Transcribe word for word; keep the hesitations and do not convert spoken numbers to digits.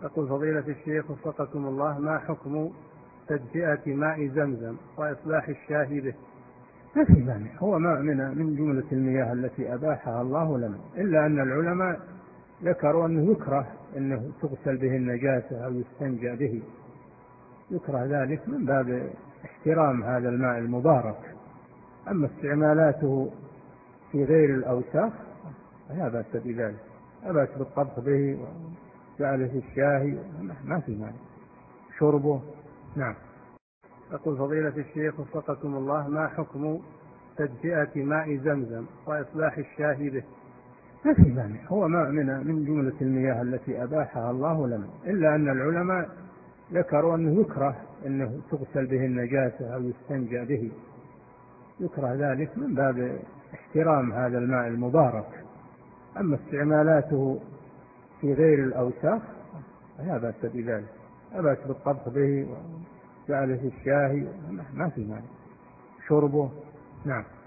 يقول فضيلة الشيخ وفقكم الله، ما حكم تدفئة ماء زمزم وإصلاح الشاي به؟ ما في مانع، هو ماء من من جملة المياه التي أباحها الله لنا، إلا أن العلماء ذكروا أنه يكره أنه تغسل به النجاسة أو يستنجى به، يكره ذلك من باب احترام هذا الماء المبارك. أما استعمالاته في غير الأوساخ لا بأس بذلك، لا بأس بالطبخ به وجعله في الشاي، ما في مانع شربه. نعم. يقول فضيلة الشيخ وفقكم الله، ما حكم تدفئة ماء زمزم وإصلاح الشاي به؟ ما في مانع، هو ماء من من جملة المياه التي أباحها الله لنا، إلا أن العلماء ذكروا أنه يكره أنه تغسل به النجاسة أو يستنجى به، يكره ذلك من باب احترام هذا الماء المبارك. أما استعمالاته في غير الأوساخ لا بأس بذلك، لا بأس بالطبخ به وجعله في الشاي، ما في مانع شربه. نعم.